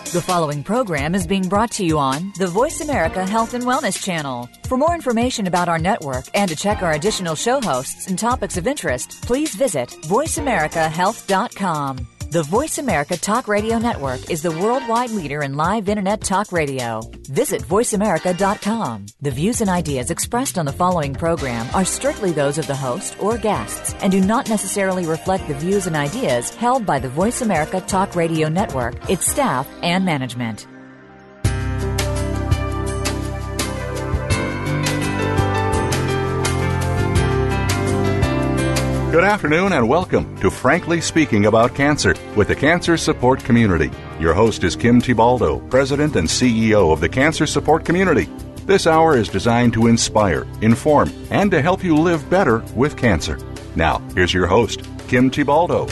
The following program is being brought to you on the Voice America Health and Wellness Channel. For more information about our network and to check our additional show hosts and topics of interest, please visit voiceamericahealth.com. The Voice America Talk Radio Network is the worldwide leader in live Internet talk radio. Visit voiceamerica.com. The views and ideas expressed on the following program are strictly those of the host or guests and do not necessarily reflect the views and ideas held by the Voice America Talk Radio Network, its staff, and management. Good afternoon and welcome to Frankly Speaking About Cancer with the Cancer Support Community. Your host is Kim Tibaldo, President and CEO of the Cancer Support Community. This hour is designed to inspire, inform, and to help you live better with cancer. Now, here's your host, Kim Tibaldo.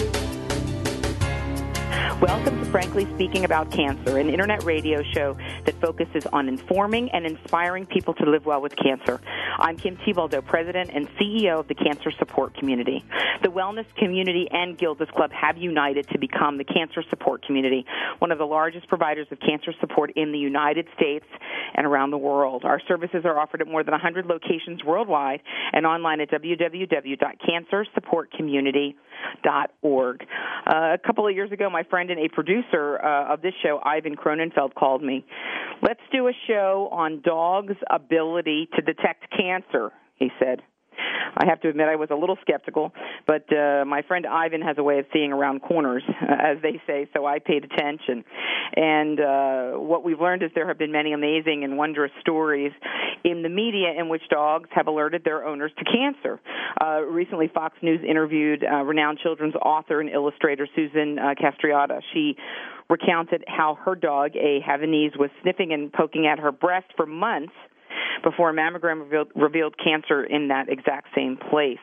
Welcome to Frankly Speaking About Cancer, an internet radio show that focuses on informing and inspiring people to live well with cancer. I'm Kim Tibaldo, President and CEO of the Cancer Support Community. The Wellness Community and Gilda's Club have united to become the Cancer Support Community, one of the largest providers of cancer support in the United States and around the world. Our services are offered at more than 100 locations worldwide and online at www.cancersupportcommunity.org. A couple of years ago, my friend and a producer of this show, Ivan Cronenfeld, called me. Let's do a show on dogs' ability to detect cancer, he said. I have to admit I was a little skeptical, but my friend Ivan has a way of seeing around corners, as they say, so I paid attention. And what we've learned is there have been many amazing and wondrous stories in the media in which dogs have alerted their owners to cancer. Recently, Fox News interviewed renowned children's author and illustrator Susan Castriota. She recounted how her dog, a Havanese, was sniffing and poking at her breast for months before a mammogram revealed cancer in that exact same place.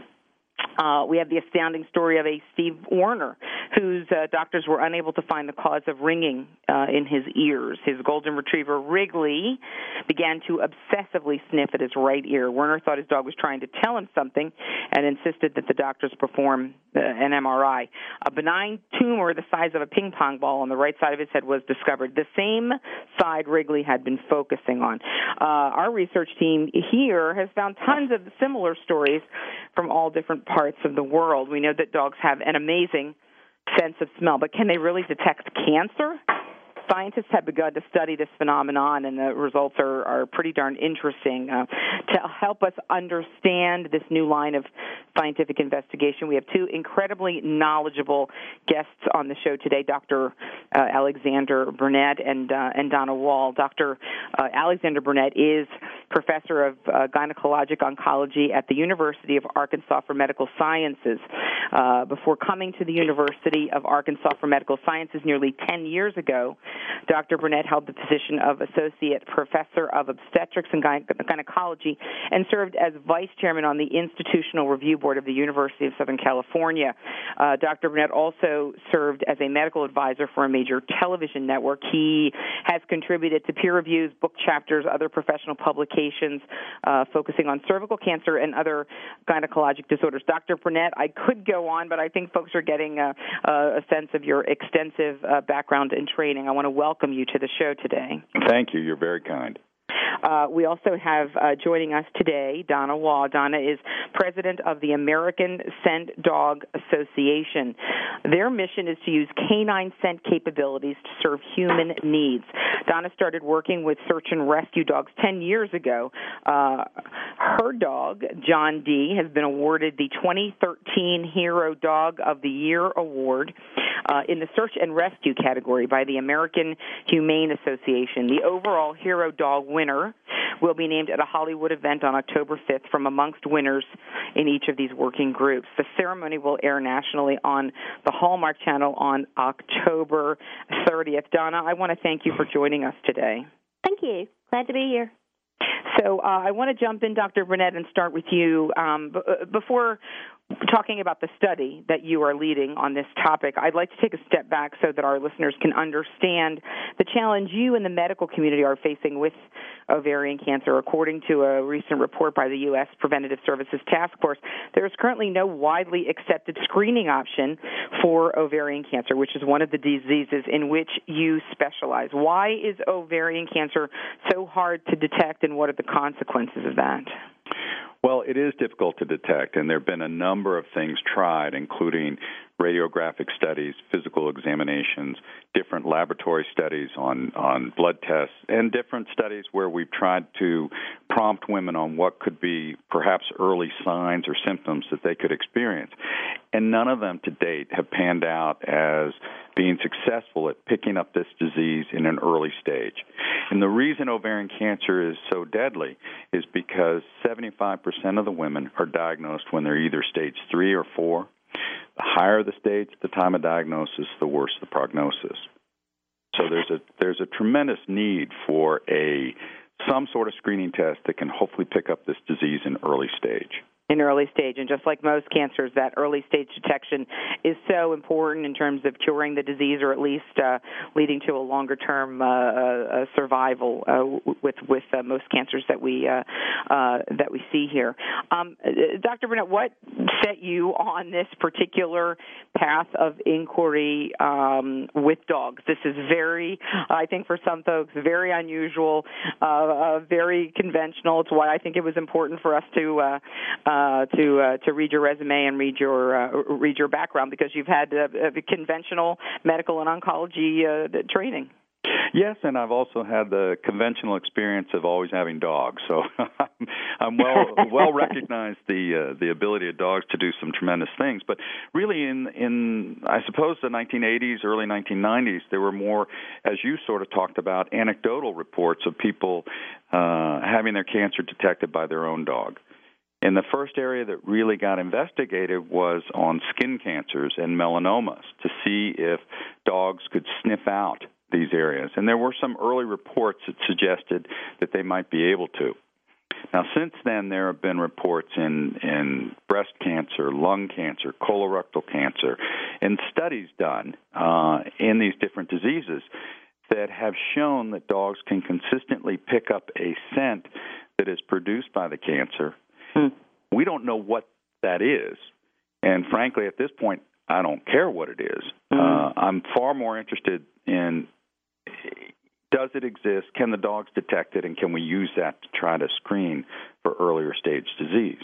We have the astounding story of a Steve Warner, whose doctors were unable to find the cause of ringing in his ears. His golden retriever, Wrigley, began to obsessively sniff at his right ear. Warner thought his dog was trying to tell him something and insisted that the doctors perform an MRI. A benign tumor the size of a ping pong ball on the right side of his head was discovered, the same side Wrigley had been focusing on. Our research team here has found tons of similar stories from all different parts of the world. We know that dogs have an amazing sense of smell, but can they really detect cancer? Scientists have begun to study this phenomenon, and the results are pretty darn interesting. To help us understand this new line of scientific investigation, we have two incredibly knowledgeable guests on the show today, Dr. Alexander Burnett and Donna Wall. Dr. Alexander Burnett is professor of gynecologic oncology at the University of Arkansas for Medical Sciences. Before coming to the University of Arkansas for Medical Sciences nearly 10 years ago, Dr. Burnett held the position of Associate Professor of Obstetrics and Gynecology and served as Vice Chairman on the Institutional Review Board of the University of Southern California. Dr. Burnett also served as a medical advisor for a major television network. He has contributed to peer reviews, book chapters, other professional publications focusing on cervical cancer and other gynecologic disorders. Dr. Burnett, I could go on, but I think folks are getting a sense of your extensive background and training. I want to welcome you to the show today. Thank you. You're very kind. We also have joining us today Donna Wall. Donna is president of the American Scent Dog Association. Their mission is to use canine scent capabilities to serve human needs. Donna started working with search and rescue dogs 10 years ago. Her dog, John D., has been awarded the 2013 Hero Dog of the Year Award in the search and rescue category by the American Humane Association. The overall Hero Dog winner will be named at a Hollywood event on October 5th from amongst winners in each of these working groups. The ceremony will air nationally on the Hallmark Channel on October 30th. Donna, I want to thank you for joining us today. Thank you. Glad to be here. So I want to jump in, Dr. Burnett, and start with you. Before talking about the study that you are leading on this topic, I'd like to take a step back so that our listeners can understand the challenge you and the medical community are facing with ovarian cancer. According to a recent report by the U.S. Preventative Services Task Force, there is currently no widely accepted screening option for ovarian cancer, which is one of the diseases in which you specialize. Why is ovarian cancer so hard to detect, and what are the consequences of that? Well, it is difficult to detect, and there have been a number of things tried, including radiographic studies, physical examinations, different laboratory studies on blood tests, and different studies where we've tried to prompt women on what could be perhaps early signs or symptoms that they could experience. And none of them to date have panned out as being successful at picking up this disease in an early stage. And the reason ovarian cancer is so deadly is because 75% of the women are diagnosed when they're either stage 3 or 4. The higher the stage at the time of diagnosis, the worse the prognosis. So there's a tremendous need for some sort of screening test that can hopefully pick up this disease in early stage. In early stage, and just like most cancers, that early stage detection is so important in terms of curing the disease, or at least leading to a longer term survival with most cancers that we see here. Dr. Burnett, what set you on this particular path of inquiry with dogs? This is very, I think, for some folks, very unusual, very conventional. It's why I think it was important for us to read your resume and read your background, because you've had conventional medical and oncology training. Yes, and I've also had the conventional experience of always having dogs, so I'm well recognized the ability of dogs to do some tremendous things. But really, in I suppose the 1980s, early 1990s, there were more, as you sort of talked about, anecdotal reports of people having their cancer detected by their own dog. And the first area that really got investigated was on skin cancers and melanomas, to see if dogs could sniff out these areas. And there were some early reports that suggested that they might be able to. Now, since then, there have been reports in breast cancer, lung cancer, colorectal cancer, and studies done in these different diseases that have shown that dogs can consistently pick up a scent that is produced by the cancer. We don't know what that is, and frankly, at this point, I don't care what it is. I'm far more interested in, does it exist, can the dogs detect it, and can we use that to try to screen for earlier stage disease?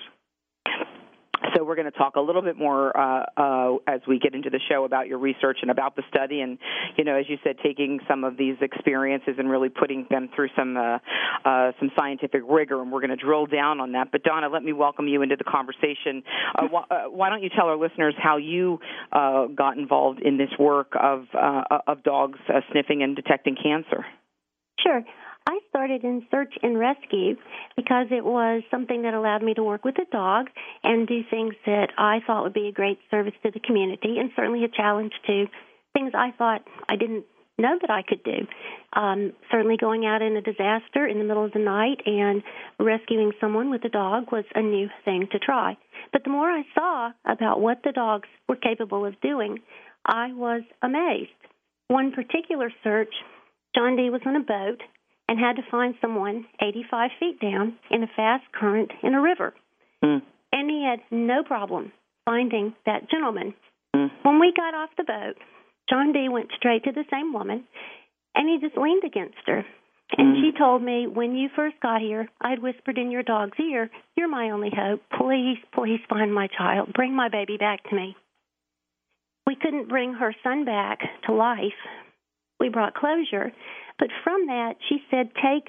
So we're going to talk a little bit more as we get into the show about your research and about the study, and, you know, as you said, taking some of these experiences and really putting them through some scientific rigor, and we're going to drill down on that. But, Donna, let me welcome you into the conversation. Why don't you tell our listeners how you got involved in this work of dogs sniffing and detecting cancer? Sure. I started in search and rescue because it was something that allowed me to work with a dog and do things that I thought would be a great service to the community, and certainly a challenge to things I thought I didn't know that I could do. Certainly going out in a disaster in the middle of the night and rescuing someone with a dog was a new thing to try. But the more I saw about what the dogs were capable of doing, I was amazed. One particular search, John D. was on a boat and had to find someone 85 feet down in a fast current in a river. And he had no problem finding that gentleman. When we got off the boat, John D. went straight to the same woman, and he just leaned against her. And she told me, when you first got here, I'd whispered in your dog's ear, "You're my only hope. Please, please find my child. Bring my baby back to me." We couldn't bring her son back to life. We brought closure. But from that, she said, take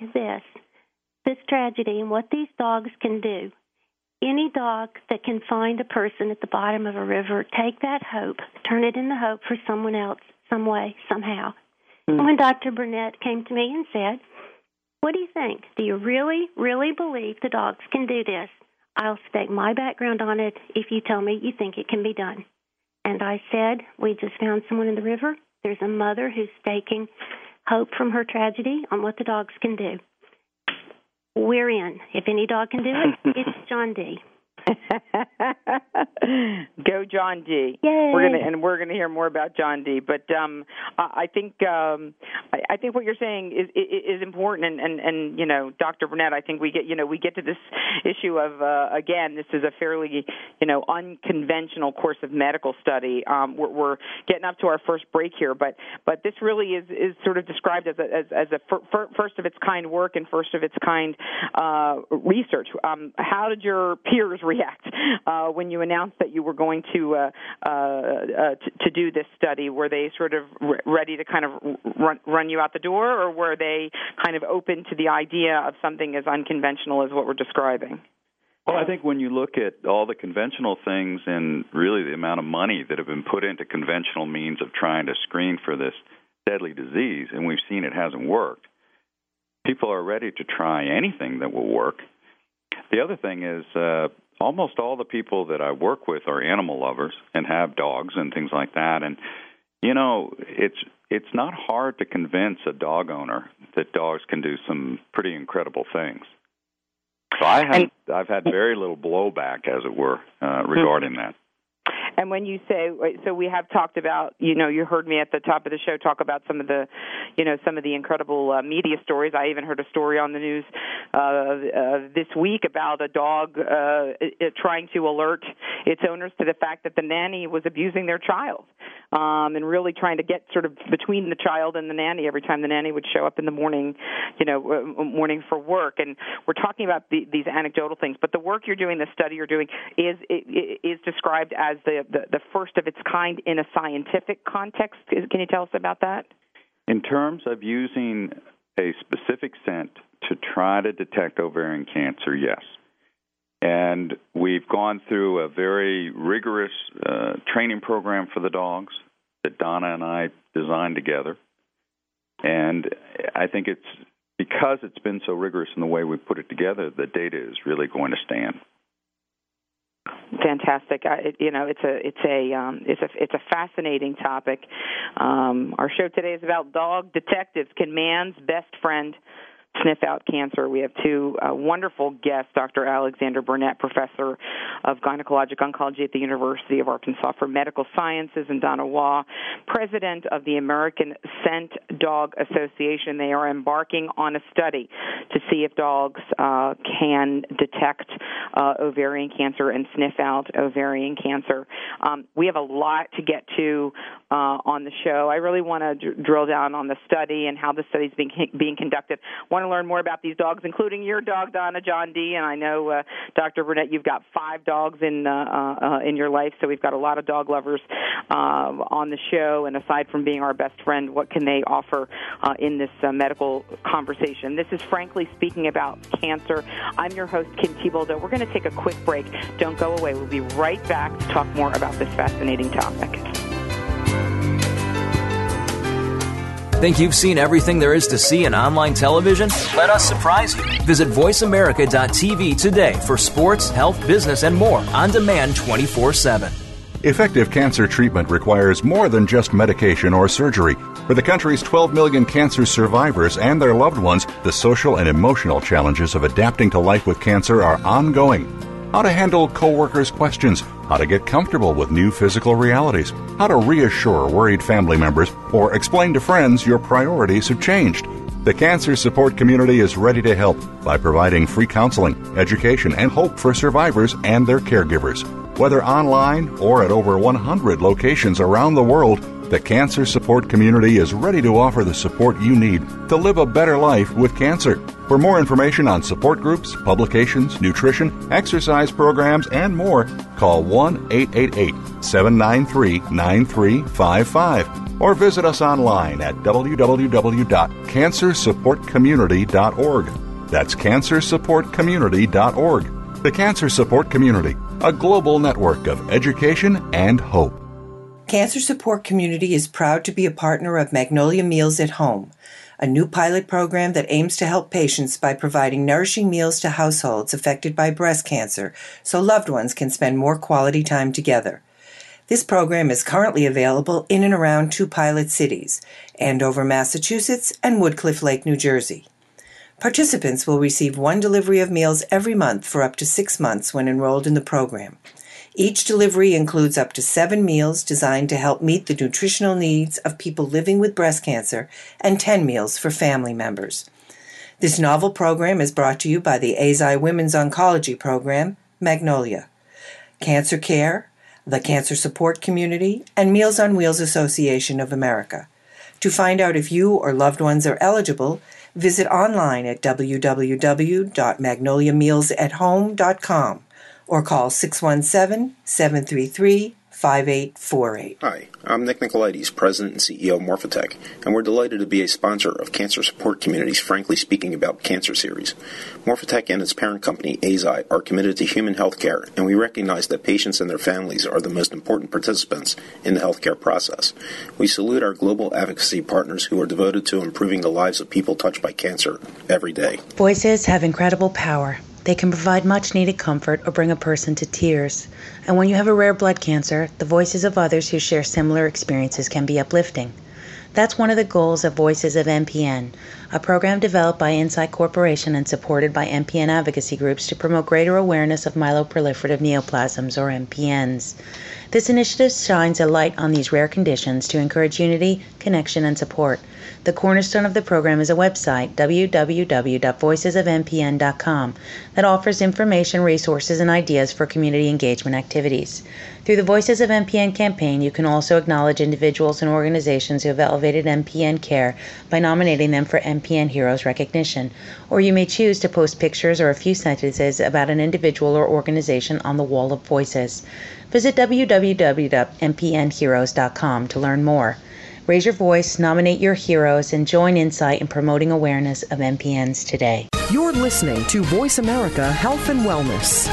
this tragedy and what these dogs can do. Any dog that can find a person at the bottom of a river, take that hope, turn it into hope for someone else, some way, somehow. And when Dr. Burnett came to me and said, what do you think? Do you really, really believe the dogs can do this? I'll stake my background on it if you tell me you think it can be done. And I said, we just found someone in the river. There's a mother who's staking hope from her tragedy on what the dogs can do. We're in. If any dog can do it, it's John D. Go John D. Yay. We're gonna hear more about John D. But I think what you're saying is important, and Dr. Burnett, I think we get to this issue of again, this is a fairly unconventional course of medical study. We're getting up to our first break here, but this really is sort of described as a first of its kind work and first of its kind research. How did your peers react when you announced that you were going to do this study? Were they sort of ready to kind of run you out the door, or were they kind of open to the idea of something as unconventional as what we're describing? Well, I think when you look at all the conventional things and really the amount of money that have been put into conventional means of trying to screen for this deadly disease, and we've seen it hasn't worked, people are ready to try anything that will work. The other thing is almost all the people that I work with are animal lovers and have dogs and things like that. And, it's not hard to convince a dog owner that dogs can do some pretty incredible things. So I've had very little blowback, as it were, regarding that. And when you say, so we have talked about, you heard me at the top of the show talk about some of the incredible media stories. I even heard a story on the news this week about a dog trying to alert its owners to the fact that the nanny was abusing their child, and really trying to get sort of between the child and the nanny every time the nanny would show up in the morning, morning for work. And we're talking about these anecdotal things, but the work you're doing, the study you're doing, is described as the first of its kind in a scientific context. Can you tell us about that? In terms of using a specific scent to try to detect ovarian cancer, yes. And we've gone through a very rigorous training program for the dogs that Donna and I designed together. And I think it's because it's been so rigorous in the way we put it together, the data is really going to stand. Fantastic. It's a fascinating topic. Our show today is about dog detectives. Can man's best friend sniff out cancer? We have two wonderful guests, Dr. Alexander Burnett, professor of gynecologic oncology at the University of Arkansas for Medical Sciences, and Donna Waugh, president of the American Scent Dog Association. They are embarking on a study to see if dogs can detect ovarian cancer and sniff out ovarian cancer. We have a lot to get to on the show. I really want to drill down on the study and how the study is being conducted. I want to learn more about these dogs, including your dog, Donna, John D. And I know, Dr. Burnett, you've got 5 dogs in your life, so we've got a lot of dog lovers on the show. And aside from being our best friend, what can they offer in this medical conversation? This is Frankly Speaking About Cancer. I'm your host, Kim Thiboldeaux. We're going to take a quick break. Don't go away. We'll be right back to talk more about this fascinating topic. Think you've seen everything there is to see in online television? Let us surprise you. Visit voiceamerica.tv today for sports, health, business, and more on demand 24/7. Effective cancer treatment requires more than just medication or surgery. For the country's 12 million cancer survivors and their loved ones, the social and emotional challenges of adapting to life with cancer are ongoing. How to handle coworkers' questions, how to get comfortable with new physical realities, how to reassure worried family members, or explain to friends your priorities have changed. The Cancer Support Community is ready to help by providing free counseling, education, and hope for survivors and their caregivers. Whether online or at over 100 locations around the world, the Cancer Support Community is ready to offer the support you need to live a better life with cancer. For more information on support groups, publications, nutrition, exercise programs, and more, call 1-888-793-9355 or visit us online at www.cancersupportcommunity.org. That's cancersupportcommunity.org. The Cancer Support Community, a global network of education and hope. Cancer Support Community is proud to be a partner of Magnolia Meals at Home, a new pilot program that aims to help patients by providing nourishing meals to households affected by breast cancer so loved ones can spend more quality time together. This program is currently available in and around 2 pilot cities, Andover, Massachusetts, and Woodcliff Lake, New Jersey. Participants will receive one delivery of meals every month for up to 6 months when enrolled in the program. Each delivery includes up to 7 meals designed to help meet the nutritional needs of people living with breast cancer and 10 meals for family members. This novel program is brought to you by the AZI Women's Oncology Program, Magnolia, Cancer Care, the Cancer Support Community, and Meals on Wheels Association of America. To find out if you or loved ones are eligible, visit online at www.magnoliamealsathome.com or call 617-733-5848. Hi, I'm Nick Nicolaides, President and CEO of Morphotek, and we're delighted to be a sponsor of Cancer Support Community's Frankly Speaking About Cancer series. Morphotek and its parent company, AZI, are committed to human health care, and we recognize that patients and their families are the most important participants in the healthcare process. We salute our global advocacy partners who are devoted to improving the lives of people touched by cancer every day. Voices have incredible power. They can provide much-needed comfort or bring a person to tears. And when you have a rare blood cancer, the voices of others who share similar experiences can be uplifting. That's one of the goals of Voices of MPN, a program developed by Insight Corporation and supported by MPN advocacy groups to promote greater awareness of myeloproliferative neoplasms, or MPNs. This initiative shines a light on these rare conditions to encourage unity, connection, and support. The cornerstone of the program is a website, www.voicesofmpn.com, that offers information, resources, and ideas for community engagement activities. Through the Voices of MPN campaign, you can also acknowledge individuals and organizations who have elevated MPN care by nominating them for MPN Heroes recognition, or you may choose to post pictures or a few sentences about an individual or organization on the Wall of Voices. Visit www.mpnheroes.com to learn more. Raise your voice, nominate your heroes, and join Insight in promoting awareness of MPNs today. You're listening to Voice America Health and Wellness.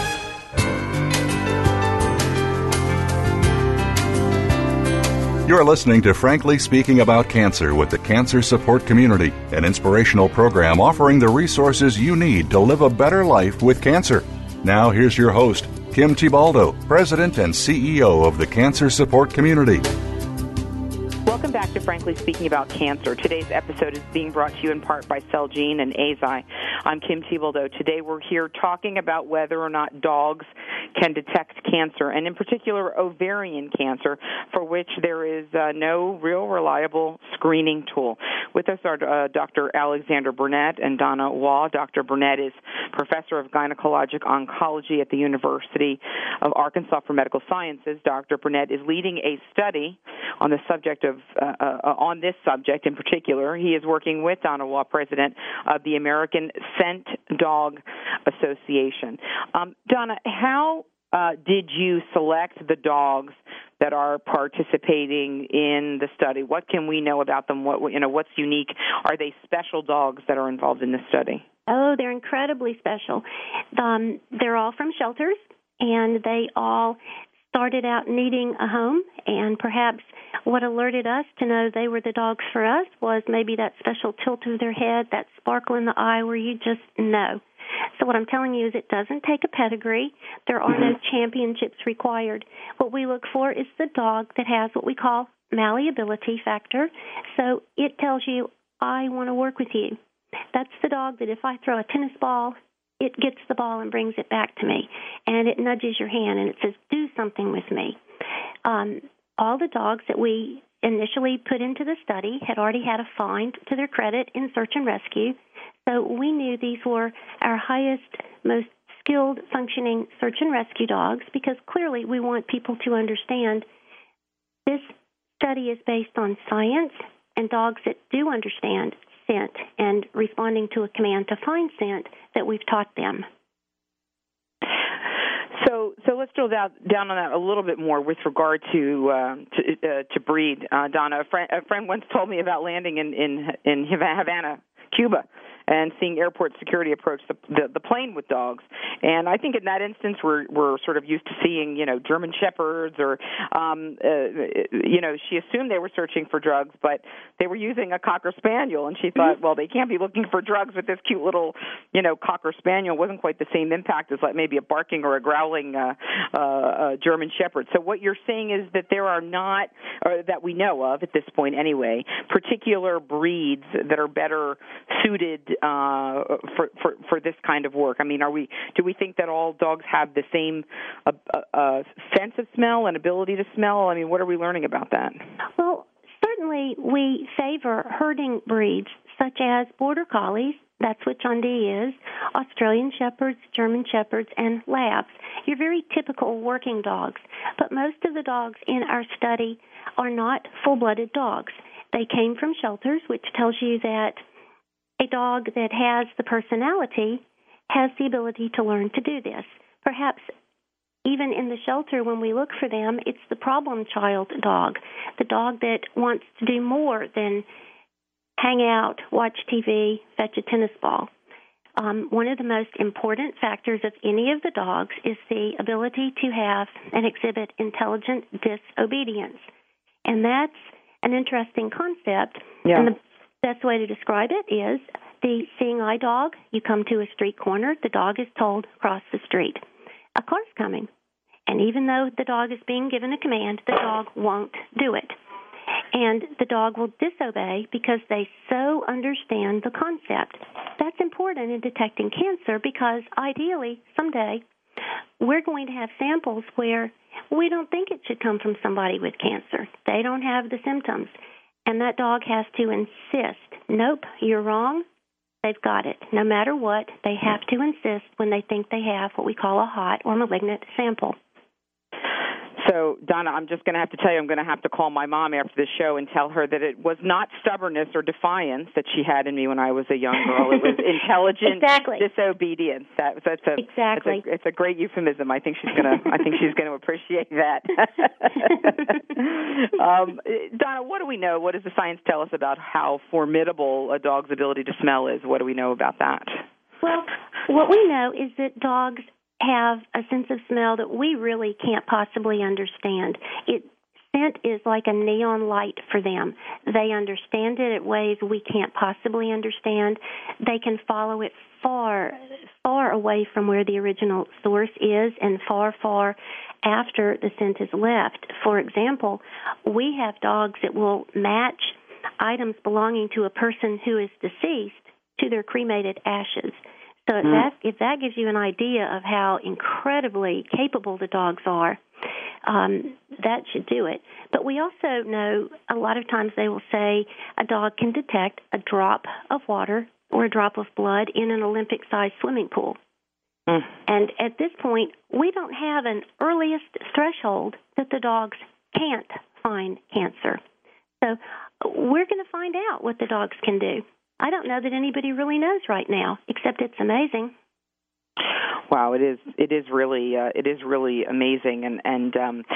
You're listening to Frankly Speaking About Cancer with the Cancer Support Community, an inspirational program offering the resources you need to live a better life with cancer. Now here's your host, Kim Thiboldeaux, President and CEO of the Cancer Support Community. Welcome back to Frankly Speaking About Cancer. Today's episode is being brought to you in part by Celgene and AZI. I'm Kim Thiboldeaux. Today we're here talking about whether or not dogs can detect cancer, and in particular ovarian cancer, for which there is no real reliable screening tool. With us are Dr. Alexander Burnett and Donna Waugh. Dr. Burnett is Professor of Gynecologic Oncology at the University of Arkansas for Medical Sciences. Dr. Burnett is leading a study on the subject of on this subject in particular. He is working with Donna Waugh, president of the American Scent Dog Association. Donna, how did you select the dogs that are participating in the study? What can we know about them? What's unique? Are they special dogs that are involved in this study? Oh, they're incredibly special. They're all from shelters, and they all started out needing a home, and perhaps what alerted us to know they were the dogs for us was maybe that special tilt of their head, that sparkle in the eye where you just know. So what I'm telling you is it doesn't take a pedigree. There are no championships required. What we look for is the dog that has what we call malleability factor. So it tells you, I want to work with you. That's the dog that if I throw a tennis ball, it gets the ball and brings it back to me. And it nudges your hand and it says, do something with me. All the dogs that we initially put into the study had already had a find to their credit in search and rescue. So we knew these were our highest, most skilled functioning search and rescue dogs because clearly we want people to understand this study is based on science and dogs that do understand scent and responding to a command to find scent that we've taught them. So let's drill down on that a little bit more with regard to breed. Donna, a friend once told me about landing in Havana, Cuba, and seeing airport security approach the plane with dogs. And I think in that instance we're sort of used to seeing, German Shepherds or, she assumed they were searching for drugs, but they were using a Cocker Spaniel. And she thought, well, they can't be looking for drugs with this cute little, Cocker Spaniel. It wasn't quite the same impact as like maybe a barking or a growling German Shepherd. So what you're saying is that there are not, or that we know of at this point anyway, particular breeds that are better suited for this kind of work? I mean, do we think that all dogs have the same sense of smell and ability to smell? I mean, what are we learning about that? Well, certainly we favor herding breeds such as Border Collies. That's what John D. is, Australian Shepherds, German Shepherds, and Labs. You're very typical working dogs, but most of the dogs in our study are not full-blooded dogs. They came from shelters, which tells you that a dog that has the personality has the ability to learn to do this. Perhaps even in the shelter when we look for them, it's the problem child dog, the dog that wants to do more than hang out, watch TV, fetch a tennis ball. One of the most important factors of any of the dogs is the ability to have and exhibit intelligent disobedience. And that's an interesting concept. Yeah. And the best way to describe it is the seeing eye dog. You come to a street corner, the dog is told, cross the street. A car's coming. And even though the dog is being given a command, the dog won't do it. And the dog will disobey because they so understand the concept. That's important in detecting cancer because ideally, someday, we're going to have samples where we don't think it should come from somebody with cancer. They don't have the symptoms. And that dog has to insist, nope, you're wrong, they've got it. No matter what, they have to insist when they think they have what we call a hot or malignant sample. So, Donna, I'm just going to have to tell you, I'm going to have to call my mom after the show and tell her that it was not stubbornness or defiance that she had in me when I was a young girl. It was intelligent disobedience. Exactly. It's a great euphemism. I think she's going to appreciate that. Donna, what do we know? What does the science tell us about how formidable a dog's ability to smell is? What do we know about that? Well, what we know is that dogs have a sense of smell that we really can't possibly understand. Scent is like a neon light for them. They understand it in ways we can't possibly understand. They can follow it far, far away from where the original source is and far, far after the scent is left. For example, we have dogs that will match items belonging to a person who is deceased to their cremated ashes. So if that gives you an idea of how incredibly capable the dogs are, that should do it. But we also know a lot of times they will say a dog can detect a drop of water or a drop of blood in an Olympic-sized swimming pool. And at this point, we don't have an earliest threshold that the dogs can't find cancer. So we're going to find out what the dogs can do. I don't know that anybody really knows right now, except it's amazing. Wow, it is really amazing, and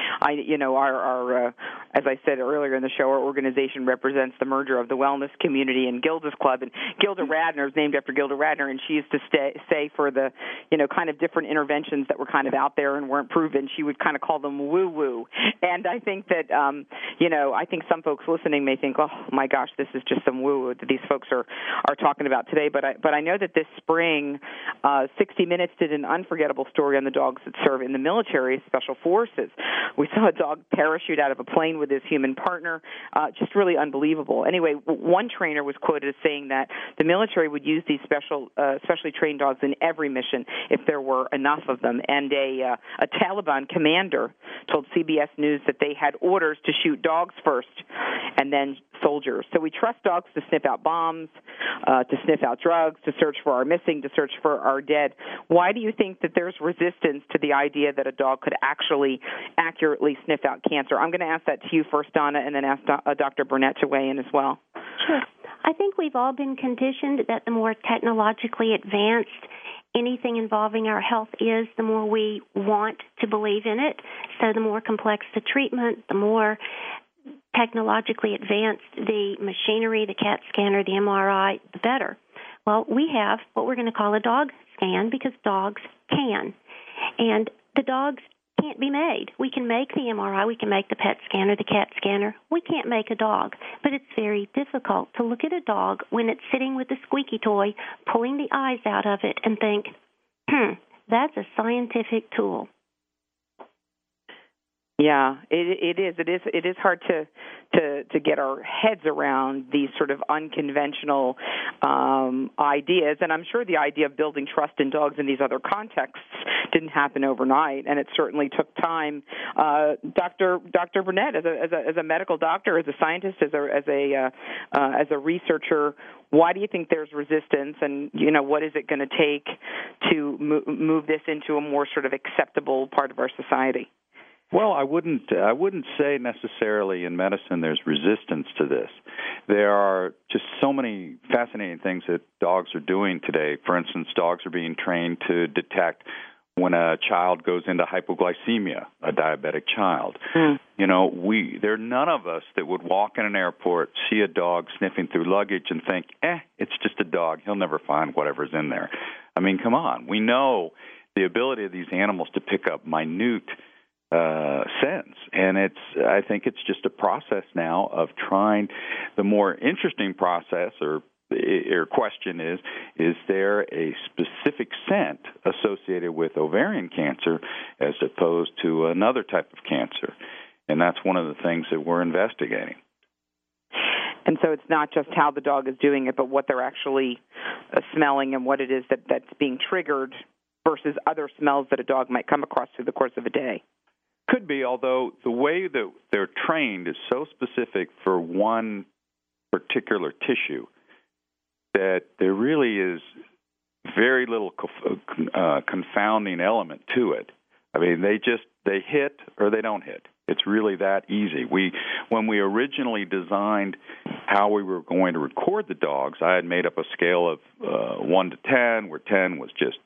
our as I said earlier in the show, our organization represents the merger of the wellness community and Gilda's Club, and Gilda Radner is named after Gilda Radner, and she used to say for the kind of different interventions that were kind of out there and weren't proven, she would kind of call them woo woo, and I think that I think some folks listening may think, oh my gosh, this is just some woo woo that these folks are talking about today, but I know that this spring 60 Minutes did an unforgettable story on the dogs that serve in the military special forces. We saw a dog parachute out of a plane with his human partner, just really unbelievable. Anyway, one trainer was quoted as saying that the military would use these specially trained dogs in every mission if there were enough of them. And a Taliban commander told CBS News that they had orders to shoot dogs first and then soldiers. So we trust dogs to sniff out bombs, to sniff out drugs, to search for our missing, to search for our dead. Why do you think that there's resistance to the idea that a dog could actually accurately sniff out cancer? I'm going to ask that to you first, Donna, and then ask Dr. Burnett to weigh in as well. Sure. I think we've all been conditioned that the more technologically advanced anything involving our health is, the more we want to believe in it. So the more complex the treatment, the more technologically advanced the machinery, the CAT scanner, the MRI, the better. Well, we have what we're going to call a dog scan because dogs can. And the dogs can't be made. We can make the MRI, we can make the PET scanner, the CAT scanner. We can't make a dog. But it's very difficult to look at a dog when it's sitting with the squeaky toy, pulling the eyes out of it, and think, that's a scientific tool. Yeah, it is. It is hard to get our heads around these sort of unconventional ideas, and I'm sure the idea of building trust in dogs in these other contexts didn't happen overnight, and it certainly took time. Dr. Burnett, as a medical doctor, as a scientist, as a researcher, why do you think there's resistance, and what is it going to take to move this into a more sort of acceptable part of our society? Well, I wouldn't say necessarily in medicine there's resistance to this. There are just so many fascinating things that dogs are doing today. For instance, dogs are being trained to detect when a child goes into hypoglycemia, a diabetic child. There are none of us that would walk in an airport, see a dog sniffing through luggage and think, it's just a dog. He'll never find whatever's in there. I mean, come on. We know the ability of these animals to pick up minute sense, and I think it's just a process now of trying. The more interesting process or question is there a specific scent associated with ovarian cancer as opposed to another type of cancer? And that's one of the things that we're investigating. And so it's not just how the dog is doing it, but what they're actually smelling and what it is that's being triggered versus other smells that a dog might come across through the course of a day. Could be, although the way that they're trained is so specific for one particular tissue that there really is very little confounding element to it. I mean, they hit or they don't hit. It's really that easy. When we originally designed how we were going to record the dogs, I had made up a scale of 1 to 10, where 10 was just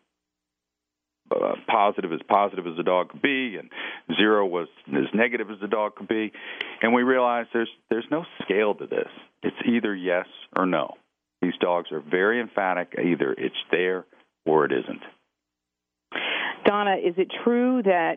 positive as a dog could be, and 0 was as negative as a dog could be. And we realized there's no scale to this. It's either yes or no. These dogs are very emphatic. Either it's there or it isn't. Donna, is it true that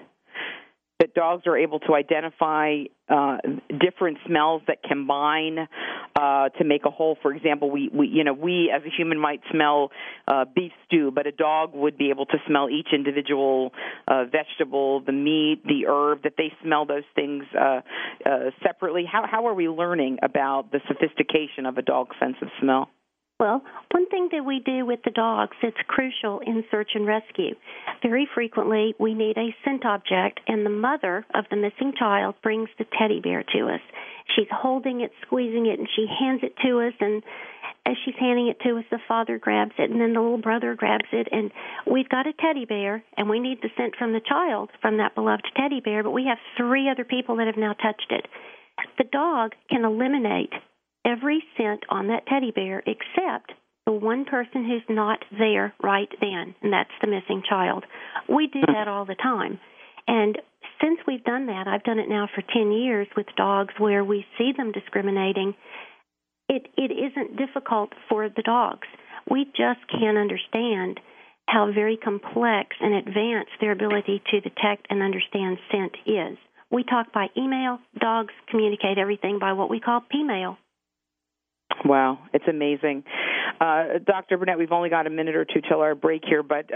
dogs are able to identify different smells that combine to make a whole? For example, we as a human might smell beef stew, but a dog would be able to smell each individual vegetable, the meat, the herb, that they smell those things separately. How are we learning about the sophistication of a dog's sense of smell? Well, one thing that we do with the dogs that's crucial in search and rescue, very frequently we need a scent object, and the mother of the missing child brings the teddy bear to us. She's holding it, squeezing it, and she hands it to us, and as she's handing it to us, the father grabs it, and then the little brother grabs it, and we've got a teddy bear, and we need the scent from the child, from that beloved teddy bear, but we have 3 other people that have now touched it. The dog can eliminate every scent on that teddy bear except the one person who's not there right then, and that's the missing child. We do that all the time. And since we've done that, I've done it now for 10 years with dogs where we see them discriminating, it isn't difficult for the dogs. We just can't understand how very complex and advanced their ability to detect and understand scent is. We talk by email. Dogs communicate everything by what we call P-mail. Wow, it's amazing. Dr. Burnett, we've only got a minute or two till our break here, but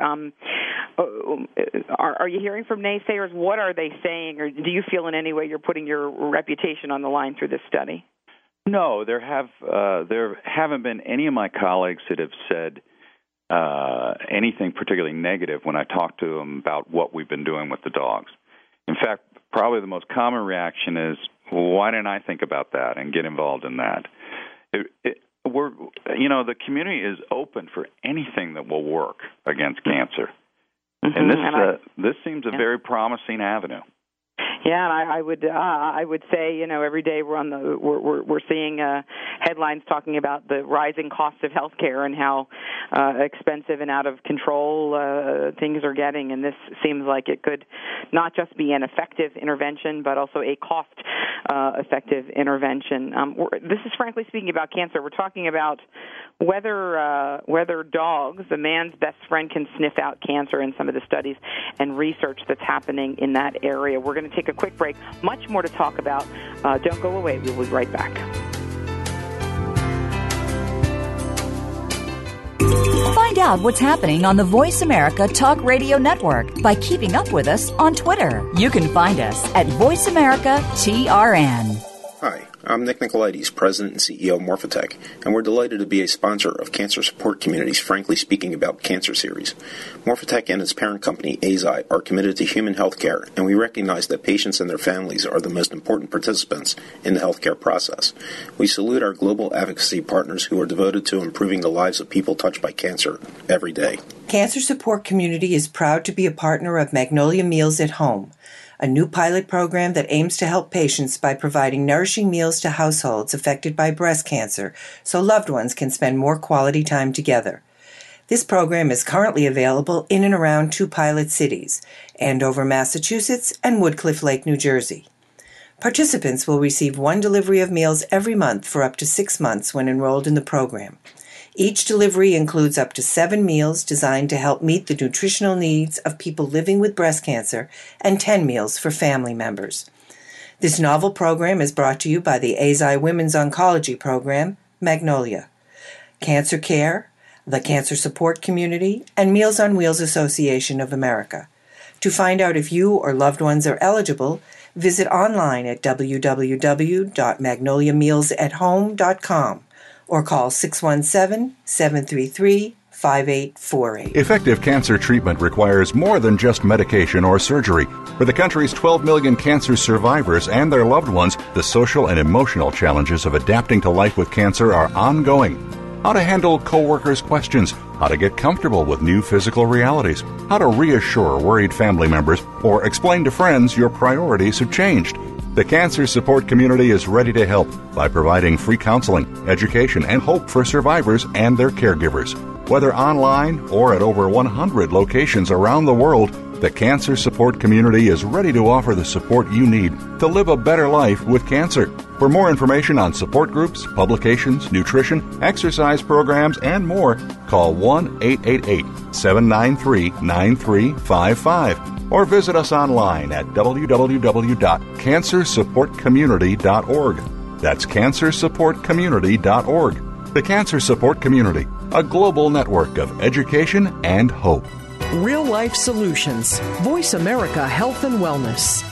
are you hearing from naysayers? What are they saying, or do you feel in any way you're putting your reputation on the line through this study? No, there haven't been any of my colleagues that have said anything particularly negative when I talk to them about what we've been doing with the dogs. In fact, probably the most common reaction is, well, why didn't I think about that and get involved in that? The community is open for anything that will work against cancer, and this seems a very promising avenue. Yeah, and I would say, every day we're seeing headlines talking about the rising cost of healthcare and how expensive and out of control things are getting, and this seems like it could not just be an effective intervention, but also a cost-effective intervention. This is Frankly Speaking About Cancer. We're talking about whether dogs, the man's best friend, can sniff out cancer in some of the studies and research that's happening in that area. We're going to take a quick break. Much more to talk about. Don't go away. We'll be right back. Find out what's happening on the Voice America Talk Radio Network by keeping up with us on Twitter. You can find us at Voice America TRN. Hi, I'm Nick Nicolaides, President and CEO of Morphotek, and we're delighted to be a sponsor of Cancer Support Community's Frankly Speaking About Cancer series. Morphotek and its parent company, Eisai, are committed to human health care, and we recognize that patients and their families are the most important participants in the healthcare process. We salute our global advocacy partners who are devoted to improving the lives of people touched by cancer every day. Cancer Support Community is proud to be a partner of Magnolia Meals at Home, a new pilot program that aims to help patients by providing nourishing meals to households affected by breast cancer so loved ones can spend more quality time together. This program is currently available in and around 2 pilot cities, Andover, Massachusetts, and Woodcliff Lake, New Jersey. Participants will receive 1 delivery of meals every month for up to 6 months when enrolled in the program. Each delivery includes up to 7 meals designed to help meet the nutritional needs of people living with breast cancer and 10 meals for family members. This novel program is brought to you by the Eisai Women's Oncology Program, Magnolia, Cancer Care, the Cancer Support Community, and Meals on Wheels Association of America. To find out if you or loved ones are eligible, visit online at www.magnoliamealsathome.com. or call 617-733-5848. Effective cancer treatment requires more than just medication or surgery. For the country's 12 million cancer survivors and their loved ones, the social and emotional challenges of adapting to life with cancer are ongoing. How to handle coworkers' questions, how to get comfortable with new physical realities, how to reassure worried family members, or explain to friends your priorities have changed. The Cancer Support Community is ready to help by providing free counseling, education, and hope for survivors and their caregivers. Whether online or at over 100 locations around the world, the Cancer Support Community is ready to offer the support you need to live a better life with cancer. For more information on support groups, publications, nutrition, exercise programs, and more, call 1-888-793-9355 or visit us online at www.cancersupportcommunity.org. That's cancersupportcommunity.org. The Cancer Support Community, a global network of education and hope. Real life solutions. Voice America Health and Wellness.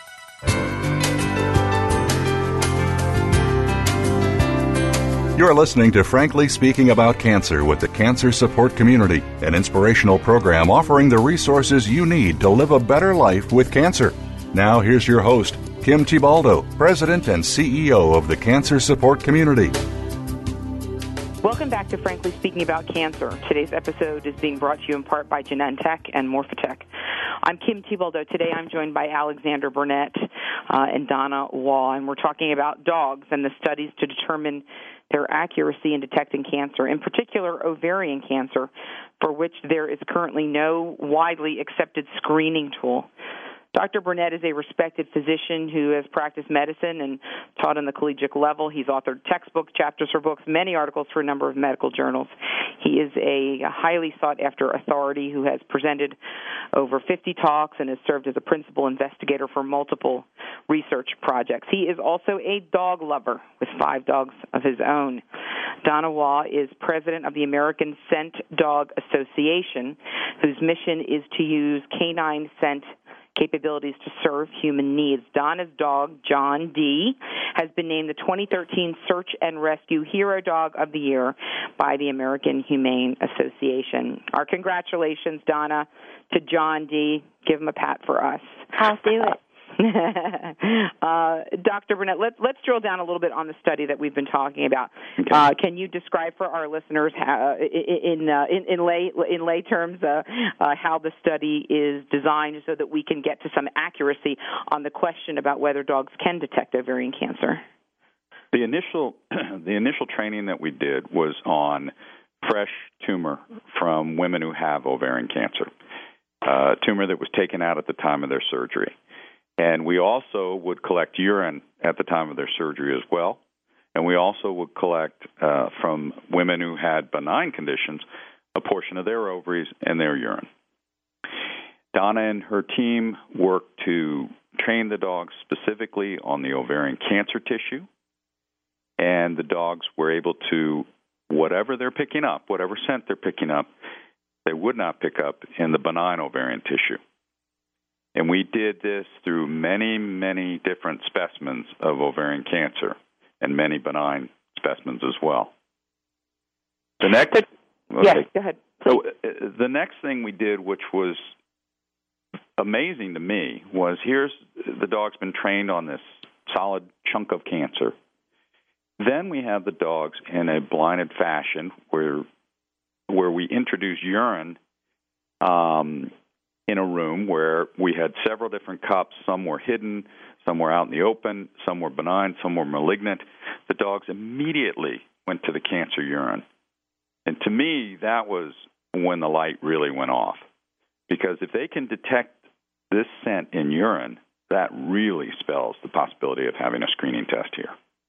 You're listening to Frankly Speaking About Cancer with the Cancer Support Community, an inspirational program offering the resources you need to live a better life with cancer. Now here's your host, Kim Thiboldeaux, President and CEO of the Cancer Support Community. Welcome back to Frankly Speaking About Cancer. Today's episode is being brought to you in part by Genentech and Morphotek. I'm Kim Thiboldeaux. Today I'm joined by Alexander Burnett and Donna Waugh, and we're talking about dogs and the studies to determine their accuracy in detecting cancer, in particular ovarian cancer, for which there is currently no widely accepted screening tool. Dr. Burnett is a respected physician who has practiced medicine and taught on the collegiate level. He's authored textbooks, chapters for books, many articles for a number of medical journals. He is a highly sought-after authority who has presented over 50 talks and has served as a principal investigator for multiple research projects. He is also a dog lover with 5 dogs of his own. Donna Waugh is president of the American Scent Dog Association, whose mission is to use canine scent capabilities to serve human needs. Donna's dog, John D., has been named the 2013 Search and Rescue Hero Dog of the Year by the American Humane Association. Our congratulations, Donna, to John D. Give him a pat for us. I'll do it. Dr. Burnett, let's drill down a little bit on the study that we've been talking about. Okay. Can you describe for our listeners how, in lay terms how the study is designed so that we can get to some accuracy on the question about whether dogs can detect ovarian cancer? The initial training that we did was on fresh tumor from women who have ovarian cancer, tumor that was taken out at the time of their surgery. And we also would collect urine at the time of their surgery as well. And we also would collect from women who had benign conditions a portion of their ovaries and their urine. Donna and her team worked to train the dogs specifically on the ovarian cancer tissue. And the dogs were able to, whatever they're picking up, whatever scent they're picking up, they would not pick up in the benign ovarian tissue. And we did this through many, many different specimens of ovarian cancer and many benign specimens as well. The next, yes, go ahead. So the next thing we did, which was amazing to me, was here's the dog's been trained on this solid chunk of cancer. Then we have the dogs in a blinded fashion where we introduce urine in a room where we had several different cups. Some were hidden, some were out in the open, some were benign, some were malignant. The dogs immediately went to the cancer urine. And to me, that was when the light really went off. Because if they can detect this scent in urine, that really spells the possibility of having a screening test here.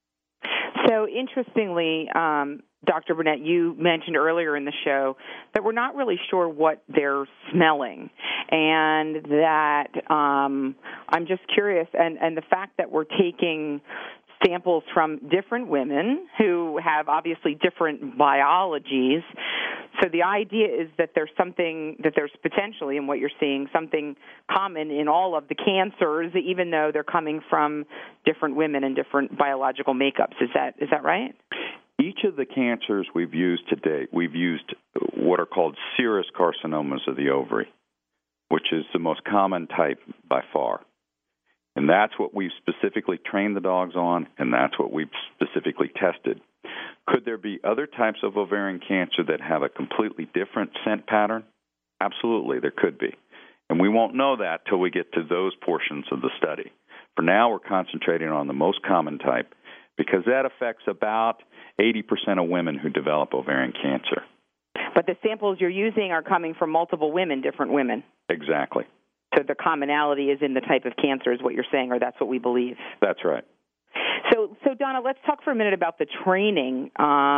So interestingly, Dr. Burnett, you mentioned earlier in the show that we're not really sure what they're smelling, and that I'm just curious, and the fact that we're taking samples from different women who have obviously different biologies. So the idea is that there's potentially, in what you're seeing, something common in all of the cancers, even though they're coming from different women and different biological makeups. Is that right? Each of the cancers we've used to date, we've used what are called serous carcinomas of the ovary, which is the most common type by far. And that's what we've specifically trained the dogs on, and that's what we've specifically tested. Could there be other types of ovarian cancer that have a completely different scent pattern? Absolutely, there could be. And we won't know that till we get to those portions of the study. For now, we're concentrating on the most common type because that affects about 80% of women who develop ovarian cancer. But the samples you're using are coming from multiple women, different women. Exactly. So the commonality is in the type of cancer is what you're saying, or that's what we believe. That's right. So Donna, let's talk for a minute about the training.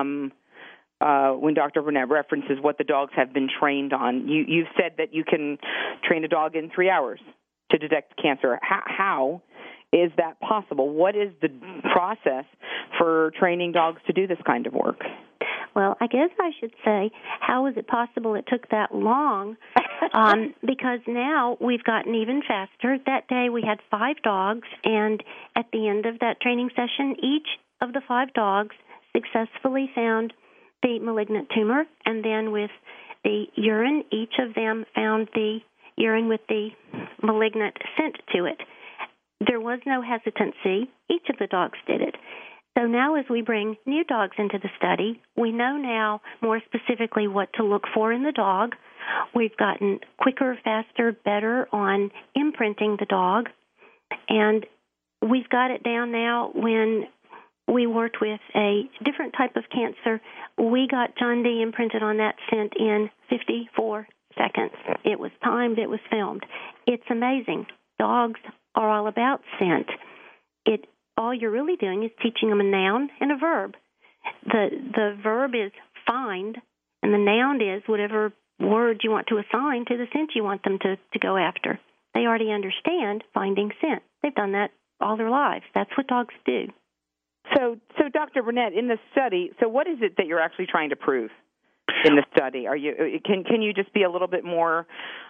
When Dr. Burnett references what the dogs have been trained on, you've said that you can train a dog in 3 hours to detect cancer. How is that possible? What is the process for training dogs to do this kind of work? Well, I guess I should say, how is it possible it took that long? Because now we've gotten even faster. That day we had 5 dogs, and at the end of that training session, each of the 5 dogs successfully found the malignant tumor, and then with the urine, each of them found the urine with the malignant scent to it. There was no hesitancy. Each of the dogs did it. So now as we bring new dogs into the study, we know now more specifically what to look for in the dog. We've gotten quicker, faster, better on imprinting the dog. And we've got it down now. When we worked with a different type of cancer, we got John D. imprinted on that scent in 54 seconds. It was timed. It was filmed. It's amazing. Dogs are all about scent. All you're really doing is teaching them a noun and a verb. The verb is find, and the noun is whatever word you want to assign to the scent you want them to go after. They already understand finding scent. They've done that all their lives. That's what dogs do. So Dr. Burnett, in the study, so what is it that you're actually trying to prove in the study? Can you just be a little bit more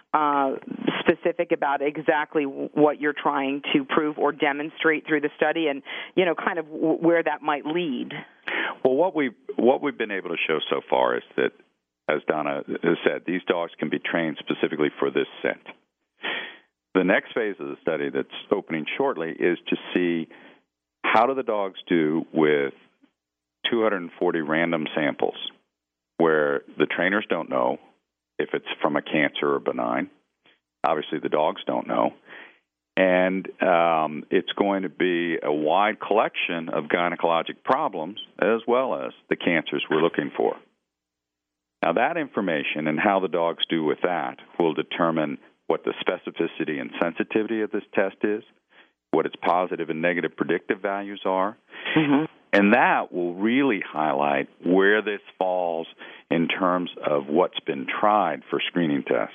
specific about exactly what you're trying to prove or demonstrate through the study, and kind of where that might lead? Well, what we've been able to show so far is that, as Donna has said, these dogs can be trained specifically for this scent. The next phase of the study that's opening shortly is to see how do the dogs do with 240 random samples where the trainers don't know if it's from a cancer or benign. Obviously, the dogs don't know. And it's going to be a wide collection of gynecologic problems as well as the cancers we're looking for. Now, that information and how the dogs do with that will determine what the specificity and sensitivity of this test is, what its positive and negative predictive values are, and that will really highlight where this falls in terms of what's been tried for screening tests.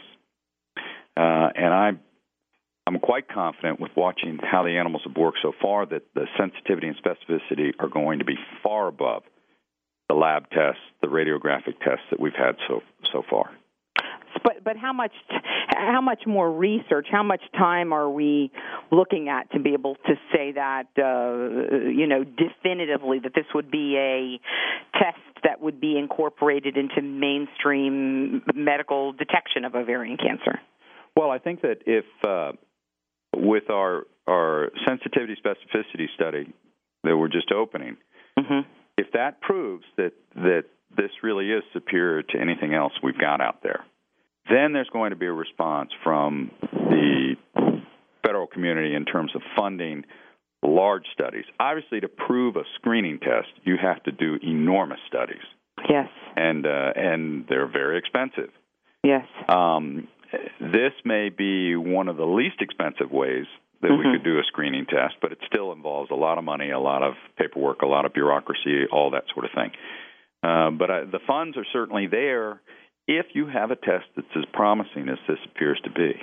And I'm quite confident with watching how the animals have worked so far that the sensitivity and specificity are going to be far above the lab tests, the radiographic tests that we've had so far. But how much more research, how much time are we looking at to be able to say that, definitively that this would be a test that would be incorporated into mainstream medical detection of ovarian cancer? Well, I think that if with our sensitivity specificity study that we're just opening, if that proves that this really is superior to anything else we've got out there, then there's going to be a response from the federal community in terms of funding large studies. Obviously, to prove a screening test, you have to do enormous studies. Yes. And they're very expensive. Yes. This may be one of the least expensive ways that we could do a screening test, but it still involves a lot of money, a lot of paperwork, a lot of bureaucracy, all that sort of thing. But the funds are certainly there if you have a test that's as promising as this appears to be.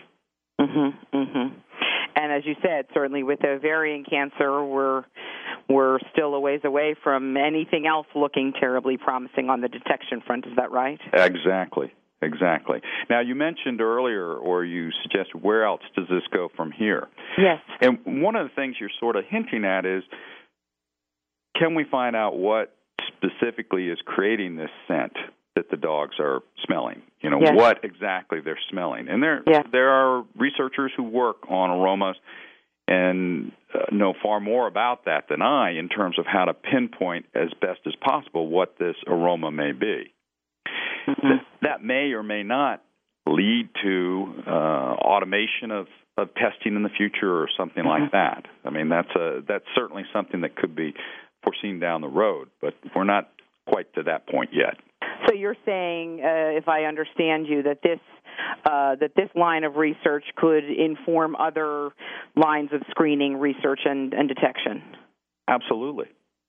And as you said, certainly with ovarian cancer, we're still a ways away from anything else looking terribly promising on the detection front. Is that right? Exactly. Now, you mentioned earlier, or you suggested, where else does this go from here? Yes. And one of the things you're sort of hinting at is, can we find out what specifically is creating this scent that the dogs are smelling? Yes. What exactly they're smelling. And there are researchers who work on aromas and know far more about that than I in terms of how to pinpoint as best as possible what this aroma may be. That may or may not lead to automation of testing in the future or something like that. I mean, that's certainly something that could be foreseen down the road, but we're not quite to that point yet. So you're saying, if I understand you, that this line of research could inform other lines of screening, research, and detection? Absolutely.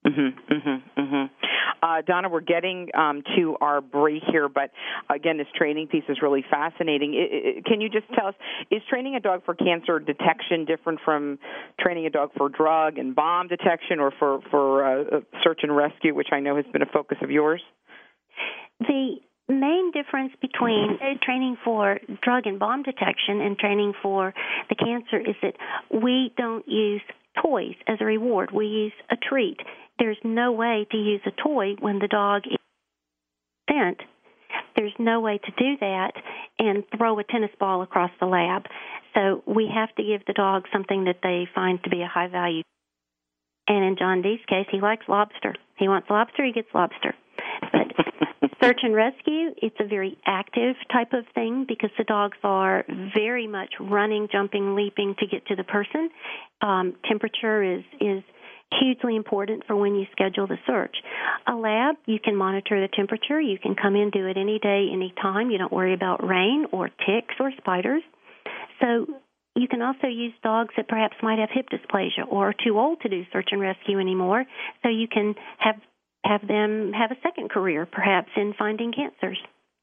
Donna, we're getting to our break here, but again, this training piece is really fascinating. Can you just tell us, is training a dog for cancer detection different from training a dog for drug and bomb detection or for search and rescue, which I know has been a focus of yours? The main difference between training for drug and bomb detection and training for the cancer is that we don't use toys as a reward. We use a treat. There's no way to use a toy when the dog is sent. There's no way to do that and throw a tennis ball across the lab. So we have to give the dog something that they find to be a high value. And in John D's case, he likes lobster. He wants lobster, he gets lobster. But search and rescue, it's a very active type of thing because the dogs are very much running, jumping, leaping to get to the person. Temperature is hugely important for when you schedule the search. A lab, you can monitor the temperature. You can come in, do it any day, any time. You don't worry about rain or ticks or spiders. So you can also use dogs that perhaps might have hip dysplasia or are too old to do search and rescue anymore. So you can have them have a second career, perhaps, in finding cancers.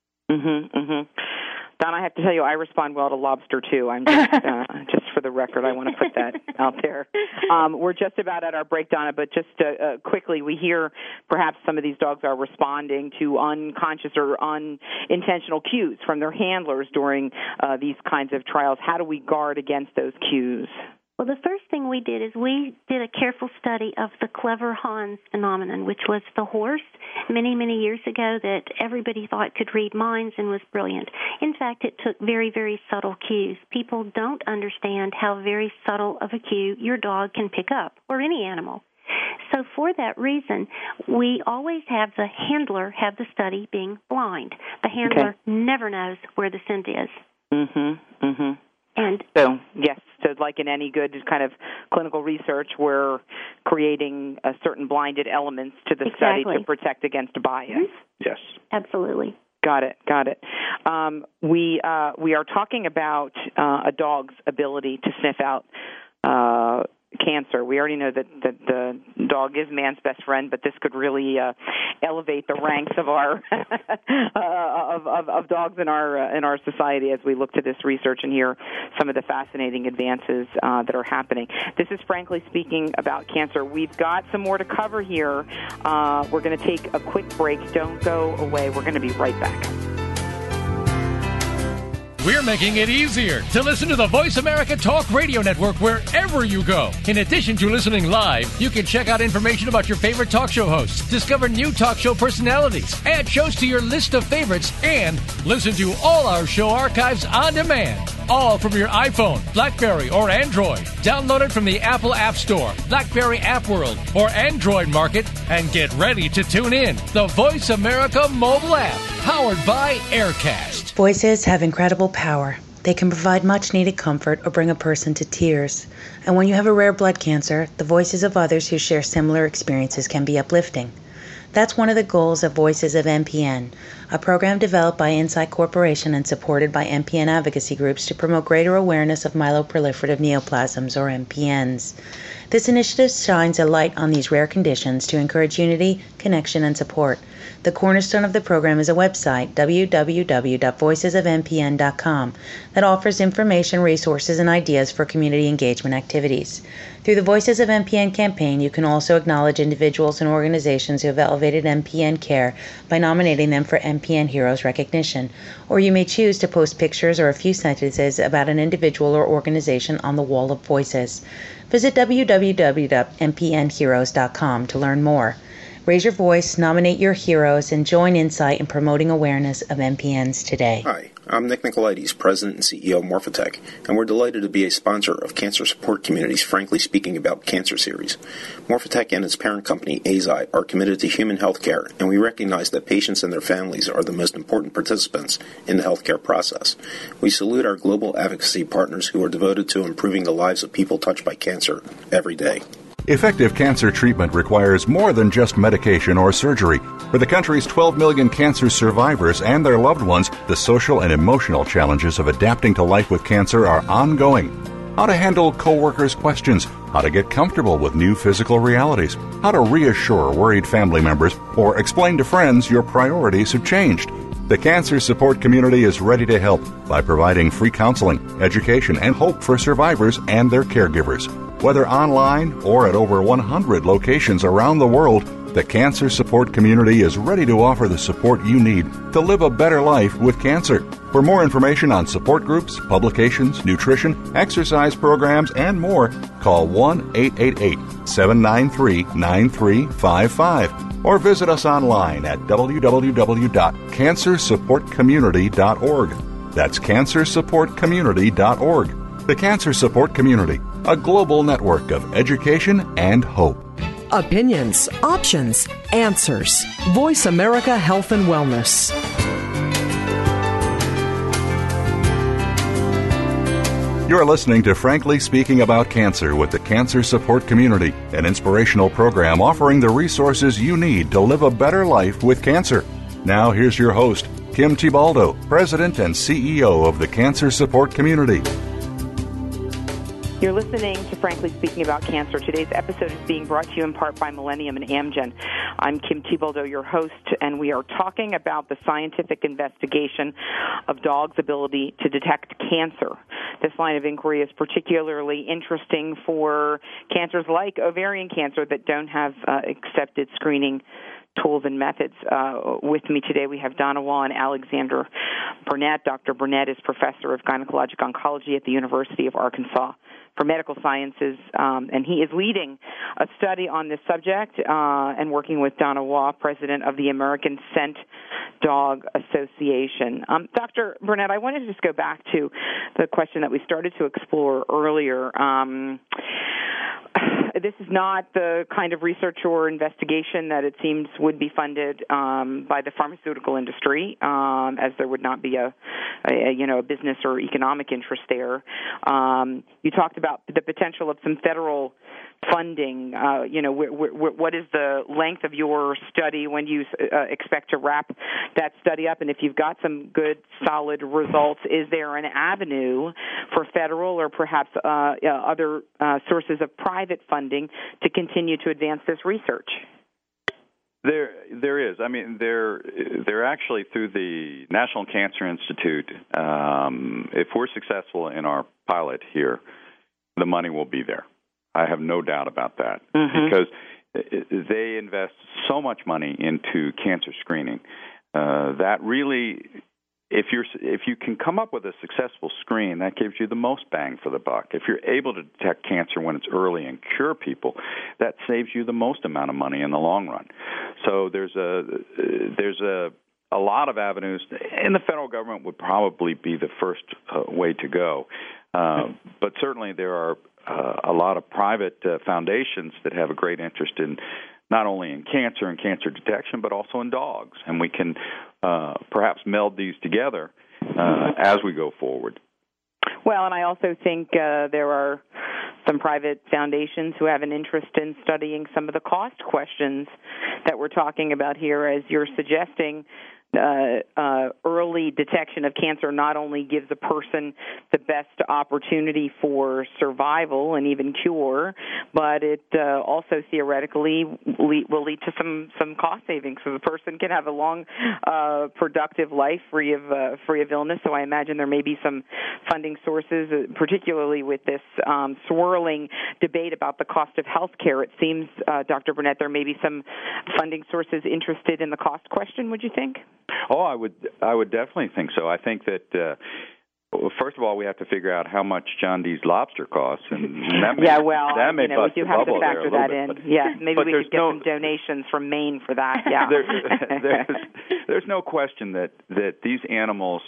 Don, I have to tell you, I respond well to lobster, too. I'm just for the record, I want to put that out there. We're just about at our break, Donna, but just quickly, we hear perhaps some of these dogs are responding to unconscious or unintentional cues from their handlers during these kinds of trials. How do we guard against those cues? Well, the first thing we did is we did a careful study of the Clever Hans phenomenon, which was the horse many, many years ago that everybody thought could read minds and was brilliant. In fact, it took very, very subtle cues. People don't understand how very subtle of a cue your dog can pick up, or any animal. So for that reason, we always have the handler have the study being blind. The handler never knows where the scent is. And so, yes, so like in any good kind of clinical research, we're creating certain blinded elements to the study to protect against bias. Yes. Absolutely. Got it. We are talking about a dog's ability to sniff out cancer. We already know that the dog is man's best friend, but this could really elevate the ranks of our of dogs in our society as we look to this research and hear some of the fascinating advances that are happening. This is Frankly Speaking About Cancer. We've got some more to cover here. We're going to take a quick break. Don't go away. We're going to be right back. We're making it easier to listen to the Voice America Talk Radio Network wherever you go. In addition to listening live, you can check out information about your favorite talk show hosts, discover new talk show personalities, add shows to your list of favorites, and listen to all our show archives on demand. All from your iPhone, BlackBerry, or Android. Download it from the Apple App Store, BlackBerry App World, or Android Market, and get ready to tune in. The Voice America mobile app, powered by Aircast. Voices have incredible power. They can provide much-needed comfort or bring a person to tears. And when you have a rare blood cancer, the voices of others who share similar experiences can be uplifting. That's one of the goals of Voices of MPN, a program developed by Insight Corporation and supported by MPN advocacy groups to promote greater awareness of myeloproliferative neoplasms, or MPNs. This initiative shines a light on these rare conditions to encourage unity, connection, and support. The cornerstone of the program is a website, www.voicesofmpn.com, that offers information, resources, and ideas for community engagement activities. Through the Voices of MPN campaign, you can also acknowledge individuals and organizations who have elevated MPN care by nominating them for MPN Heroes recognition, or you may choose to post pictures or a few sentences about an individual or organization on the Wall of Voices. Visit www.mpnheroes.com to learn more. Raise your voice, nominate your heroes, and join Insight in promoting awareness of MPNs today. Hi, I'm Nick Nicolaides, President and CEO of Morphatech, and we're delighted to be a sponsor of Cancer Support Community's Frankly Speaking About Cancer series. Morphatech and its parent company, AZI, are committed to human health care, and we recognize that patients and their families are the most important participants in the healthcare process. We salute our global advocacy partners who are devoted to improving the lives of people touched by cancer every day. Effective cancer treatment requires more than just medication or surgery. For the country's 12 million cancer survivors and their loved ones, the social and emotional challenges of adapting to life with cancer are ongoing. How to handle coworkers' questions, how to get comfortable with new physical realities, how to reassure worried family members, or explain to friends your priorities have changed. The Cancer Support Community is ready to help by providing free counseling, education, and hope for survivors and their caregivers. Whether online or at over 100 locations around the world, the Cancer Support Community is ready to offer the support you need to live a better life with cancer. For more information on support groups, publications, nutrition, exercise programs, and more, call 1-888-793-9355 or visit us online at www.cancersupportcommunity.org. That's cancersupportcommunity.org. The Cancer Support Community, a global network of education and hope. Opinions, options, answers. Voice America Health and Wellness. You're listening to Frankly Speaking About Cancer with the Cancer Support Community, an inspirational program offering the resources you need to live a better life with cancer. Now here's your host, Kim Tibaldo, President and CEO of the Cancer Support Community. You're listening to Frankly Speaking About Cancer. Today's episode is being brought to you in part by Millennium and Amgen. I'm Kim Tibaldo, your host, and we are talking about the scientific investigation of dogs' ability to detect cancer. This line of inquiry is particularly interesting for cancers like ovarian cancer that don't have accepted screening tools and methods. With me today, we have Donawa and Alexander Burnett. Dr. Burnett is professor of gynecologic oncology at the University of Arkansas for Medical Sciences, and he is leading a study on this subject and working with Donawa, president of the American Scent Dog Association. Dr. Burnett, I wanted to just go back to the question that we started to explore earlier. This is not the kind of research or investigation that it seems would be funded by the pharmaceutical industry, as there would not be a business or economic interest there. You talked about the potential of some federal funding. What is the length of your study? When do you expect to wrap that study up? And if you've got some good, solid results, is there an avenue for federal or perhaps other sources of private funding to continue to advance this research? There is. I mean, they're actually through the National Cancer Institute. If we're successful in our pilot here, the money will be there. I have no doubt about that, because they invest so much money into cancer screening that really if you can come up with a successful screen, that gives you the most bang for the buck. If you're able to detect cancer when it's early and cure people, that saves you the most amount of money in the long run. So there's a lot of avenues, and the federal government would probably be the first way to go. But certainly there are a lot of private foundations that have a great interest in not only in cancer and cancer detection, but also in dogs. And we can perhaps meld these together as we go forward. Well, and I also think there are some private foundations who have an interest in studying some of the cost questions that we're talking about here, as you're suggesting. Early detection of cancer not only gives a person the best opportunity for survival and even cure, but it also theoretically will lead to some cost savings. So the person can have a long, productive life free of illness. So I imagine there may be some funding sources, particularly with this swirling debate about the cost of health care. It seems, Dr. Burnett, there may be some funding sources interested in the cost question. Would you think? Oh, I would definitely think so. I think that first of all, we have to figure out how much John D's lobster costs, and that may bust we do the have bubble to factor there a that in. Bit, but, yes, maybe but we could get some donations from Maine for that. Yeah, there's no question that these animals.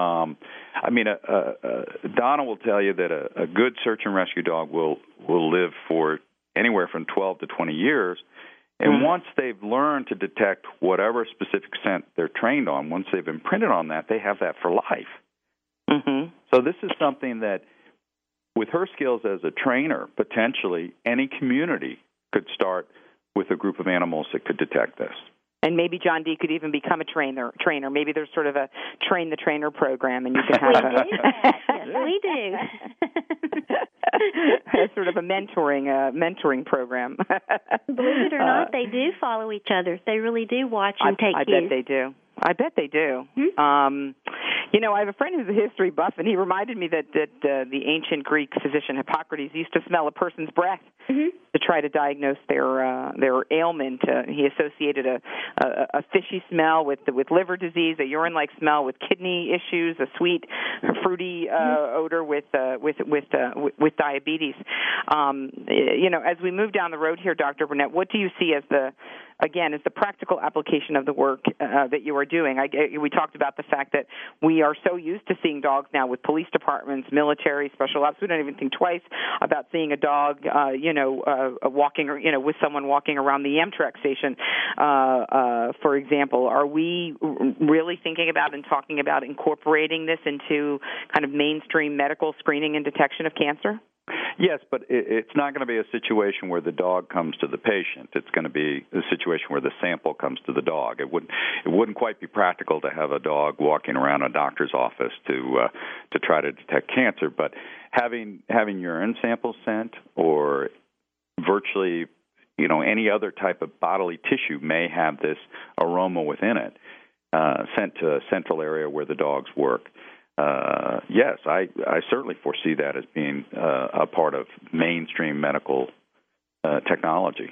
Donna will tell you that a good search and rescue dog will live for anywhere from 12 to 20 years. And once they've learned to detect whatever specific scent they're trained on, once they've imprinted on that, they have that for life. Mm-hmm. So this is something that, with her skills as a trainer, potentially any community could start with a group of animals that could detect this. And maybe John D. could even become a trainer. Maybe there's sort of a train the trainer program, and you can have we do. sort of a mentoring program. Believe it or not, they do follow each other. They really do watch and take cues. I bet they do. Hmm? I have a friend who's a history buff, and he reminded me that the ancient Greek physician Hippocrates used to smell a person's breath to try to diagnose their ailment. He associated a fishy smell with liver disease, a urine-like smell with kidney issues, a sweet, fruity odor with diabetes. As we move down the road here, Dr. Burnett, what do you see as the practical application of the work that you are doing? We talked about the fact that we are so used to seeing dogs now with police departments, military, special ops. We don't even think twice about seeing a dog, walking, with someone walking around the Amtrak station, for example. Are we really thinking about and talking about incorporating this into kind of mainstream medical screening and detection of cancer? Yes, but it's not going to be a situation where the dog comes to the patient. It's going to be a situation where the sample comes to the dog. It wouldn't quite be practical to have a dog walking around a doctor's office to try to detect cancer. But having urine samples sent, or virtually any other type of bodily tissue may have this aroma within it, sent to a central area where the dogs work. Yes, I certainly foresee that as being a part of mainstream medical technology.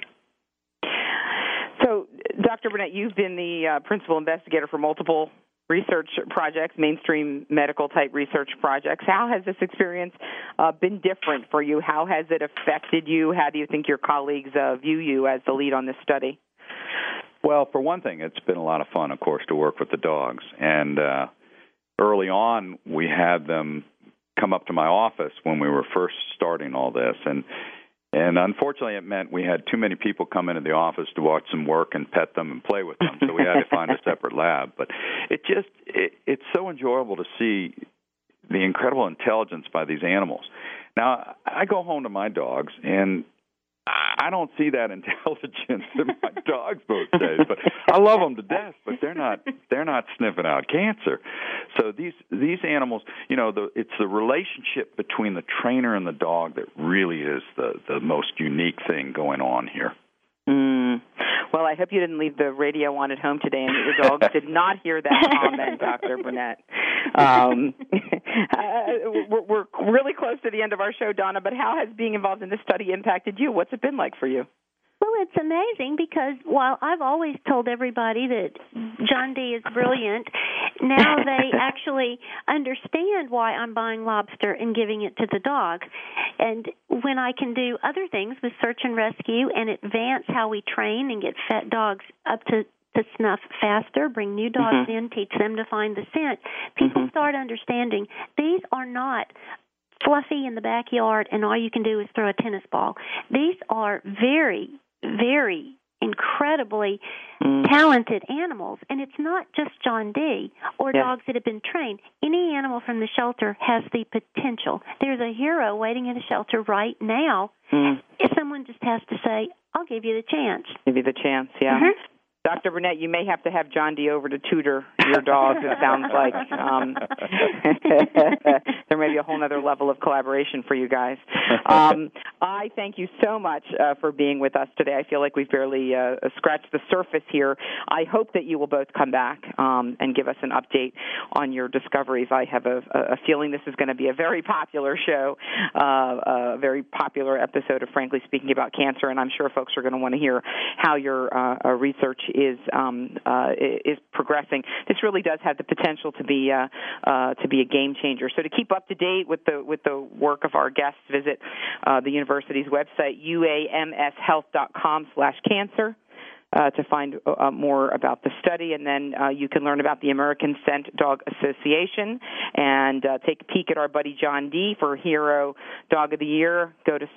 So, Dr. Burnett, you've been the principal investigator for multiple research projects, mainstream medical-type research projects. How has this experience been different for you? How has it affected you? How do you think your colleagues view you as the lead on this study? Well, for one thing, it's been a lot of fun, of course, to work with the dogs. And early on, we had them come up to my office when we were first starting all this. And unfortunately, it meant we had too many people come into the office to watch them work and pet them and play with them. So we had to find a separate lab. But it's so enjoyable to see the incredible intelligence by these animals. Now, I go home to my dogs, and I don't see that intelligence in my dogs most days, but I love them to death. But they're not sniffing out cancer. So these animals, it's the relationship between the trainer and the dog that really is the most unique thing going on here. Well, I hope you didn't leave the radio on at home today and your dogs did not hear that comment, Dr. Burnett. We're really close to the end of our show, Donna, but how has being involved in this study impacted you? What's it been like for you? Well, it's amazing because while I've always told everybody that John D. is brilliant, now they actually understand why I'm buying lobster and giving it to the dog. And when I can do other things with search and rescue and advance how we train and get fat dogs up to snuff faster, bring new dogs in, teach them to find the scent, people start understanding these are not fluffy in the backyard and all you can do is throw a tennis ball. These are very, very incredibly talented animals, and it's not just John D. or dogs that have been trained. Any animal from the shelter has the potential. There's a hero waiting in a shelter right now. If someone just has to say, I'll give you the chance. Give you the chance, yeah. Dr. Burnett, you may have to have John D. over to tutor your dogs, it sounds like. There may be a whole other level of collaboration for you guys. I thank you so much for being with us today. I feel like we've barely scratched the surface here. I hope that you will both come back and give us an update on your discoveries. I have a feeling this is going to be a very popular show, a very popular episode of Frankly Speaking About Cancer, and I'm sure folks are going to want to hear how your research is progressing. This really does have the potential to be a game changer. So to keep up to date with the work of our guests, visit the university's website, uamshealth.com/cancer. To find more about the study, and then you can learn about the American Scent Dog Association and take a peek at our buddy John D. for Hero Dog of the Year. Go to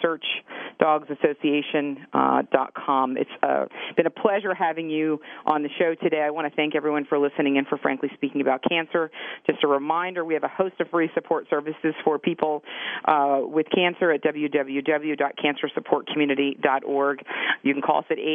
searchdogsassociation.com. It's been a pleasure having you on the show today. I want to thank everyone for listening in for Frankly Speaking About Cancer. Just a reminder, we have a host of free support services for people with cancer at www.cancersupportcommunity.org. You can call us at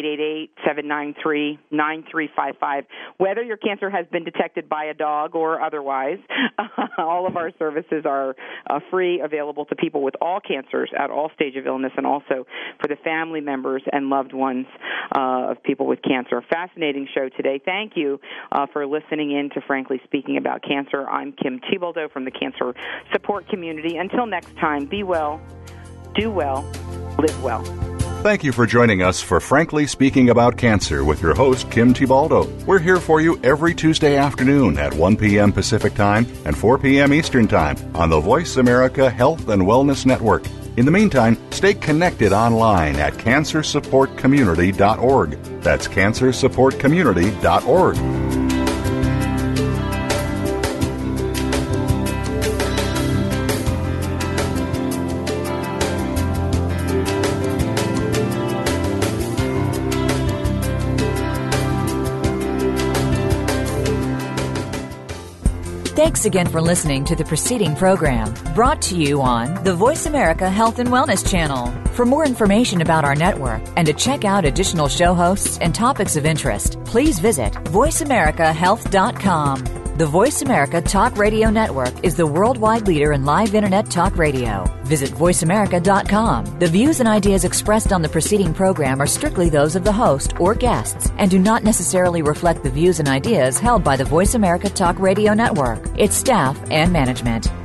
888-793-9355. Whether your cancer has been detected by a dog or otherwise, all of our services are free, available to people with all cancers at all stages of illness, and also for the family members and loved ones of people with cancer. A fascinating show today. Thank you for listening in to Frankly Speaking About Cancer. I'm Kim Thiboldeaux from the Cancer Support Community. Until next time, be well, do well, live well. Thank you for joining us for Frankly Speaking About Cancer with your host, Kim Thiboldeaux. We're here for you every Tuesday afternoon at 1 p.m. Pacific Time and 4 p.m. Eastern Time on the Voice America Health and Wellness Network. In the meantime, stay connected online at cancersupportcommunity.org. That's cancersupportcommunity.org. Thanks again for listening to the preceding program, brought to you on the Voice America Health and Wellness Channel. For more information about our network and to check out additional show hosts and topics of interest, please visit voiceamericahealth.com. The Voice America Talk Radio Network is the worldwide leader in live Internet talk radio. Visit voiceamerica.com. The views and ideas expressed on the preceding program are strictly those of the host or guests and do not necessarily reflect the views and ideas held by the Voice America Talk Radio Network, its staff, and management.